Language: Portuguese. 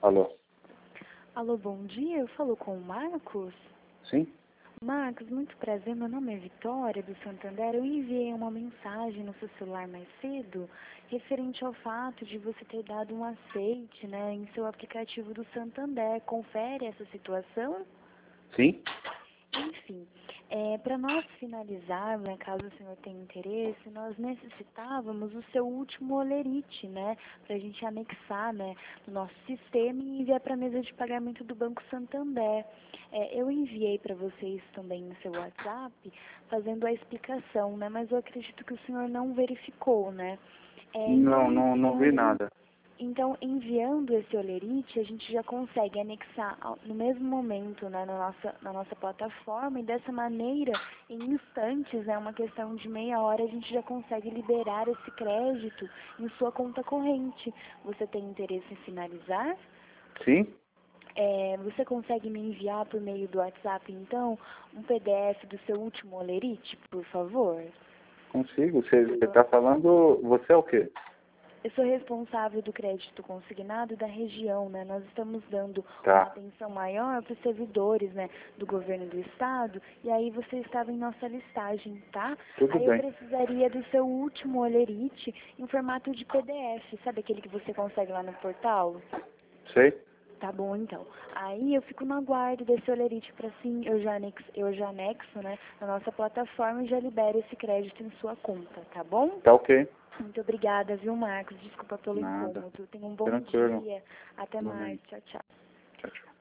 Alô? Alô, bom dia. Eu falo com o Marcos. Sim? Marcos, muito prazer. Meu nome é Vitória, do Santander. Eu enviei uma mensagem no seu celular mais cedo, referente ao fato de você ter dado um aceite, né, em seu aplicativo do Santander. Confere essa situação? Sim? Enfim, para nós finalizarmos, né, caso o senhor tenha interesse, nós necessitávamos o seu último holerite, né, para a gente anexar, né, no nosso sistema e enviar para a mesa de pagamento do Banco Santander. Eu enviei para vocês também no seu WhatsApp, fazendo a explicação, né, mas eu acredito que o senhor não verificou, né. Não vi nada. Então, enviando esse holerite, a gente já consegue anexar no mesmo momento, né, na nossa plataforma, e dessa maneira, em instantes, né, uma questão de meia hora, a gente já consegue liberar esse crédito em sua conta corrente. Você tem interesse em finalizar? Sim? Você consegue me enviar por meio do WhatsApp, então, um PDF do seu último holerite, por favor? Consigo. Você está falando... Você é o quê? Eu sou responsável do crédito consignado da região, né? Nós estamos dando Tá. uma atenção maior para os servidores, né, do governo do estado, e aí você estava em nossa listagem, tá? Tudo Aí eu bem. precisaria do seu último holerite em formato de PDF, sabe aquele que você consegue lá no portal? Sei? Tá bom, então. Aí eu fico no aguardo desse holerite para assim, eu já anexo, né, na nossa plataforma e já libero esse crédito em sua conta, tá bom? Tá ok. Muito obrigada, viu, Marcos? Desculpa pelo Nada. incômodo. Tenha um bom Tranquilo. dia. Até mais. Igualmente. Tchau, tchau. Tchau, tchau.